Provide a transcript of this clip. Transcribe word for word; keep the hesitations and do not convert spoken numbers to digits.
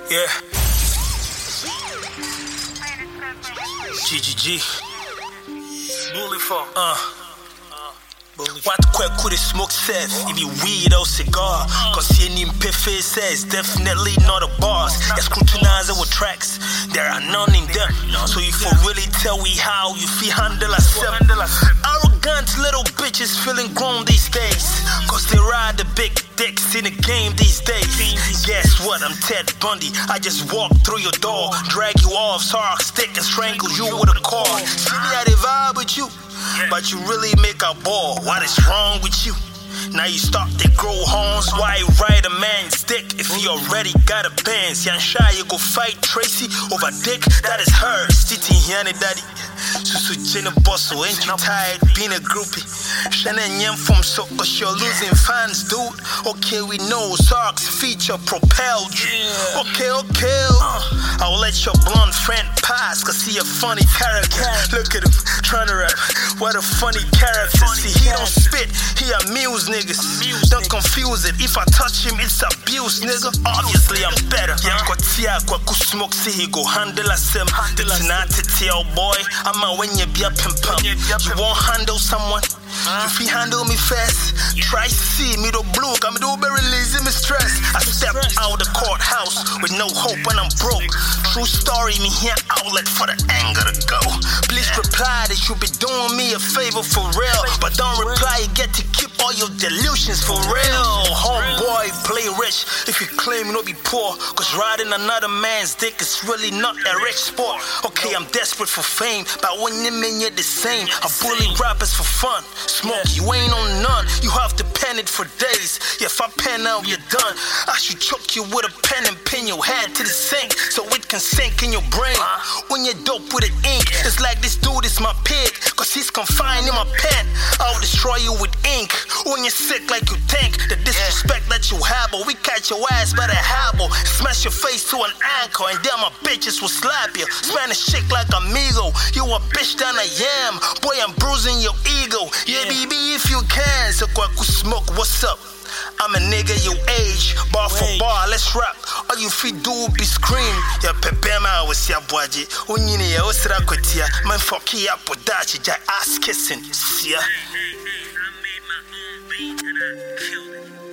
Yeah. G G G. Bully for. Uh. What quick could it smoke says? If you weed or cigar, cause seeing him face says definitely not a boss. They scrutinize our tracks, there are none in them. So if you really tell we how you feel handle a seven. Arrogant little bitches feeling grown these days, cause they ride the big dicks in the game these days. Guess what? I'm Ted Bundy. I just walk through your door, drag you off, sark stick and strangle you with a cord. See me how they vibe with you, but you really make a ball. What is wrong with you? Now you start to grow horns. Why ride a man's dick if he already got a Benz? Yan shy you go fight Tracy over dick that is hers. Sitting here daddy. Susu Jenna Bosso, ain't you tired being a groupie? Shannon Yem from so cause you're losing fans, dude. Okay, we know Sark's feature propelled you. Okay, okay. Uh, I'll let your blonde friend pass, cause he a funny character. Look at him, trying to rap. What a funny character. See, he don't spit, he amuse niggas. Don't confuse it. If I touch him, it's abuse, nigga. Obviously, I'm better. Yankotia, Kwaku smoke, see he go handle us him. It's not to tell, boy. I'm a when you be a pimp. You won't handle someone. If he handle me fast, try see me the blue. I'm do very lazy, me stress. I stepped out the courthouse with no hope when I'm broke. True story, me here outlet for the anger to go. Please reply that you be doing me a favor for real, but don't reply, you get to keep all your delusions for real. Homeboy, play rich if you claim you not be poor, cause riding another man's dick is really not a rich sport. Okay, I'm desperate for fame, but when you mean you're the same, I bully rappers for fun. Smoke, you ain't on none. You have to pen it for days. Yeah, if I pen out, you're done. I should choke you with a pen and pin your head to the sink so it can sink in your brain. When you're dope with an ink, it's like this dude is my pig, cause he's confined in my pen. I'll destroy you with ink. When you're sick like you think, the disrespect that you have, but we catch your ass by the habble. Smash your face to an ankle, and then my bitches will slap you. Spanish chick like amigo. You a bitch than I am. Boy, I'm bruising your ego. Yeah, baby, if you can. So Kwaku smoke, what's up? I'm a nigga your age, bar for bar, let's rap. All you feet do be scream. Ya pepema was ya boaji. Unyini ya osra kotia. Man fuck ya podachi, jai ass kissing. See ya. I made my own beat and I killed it.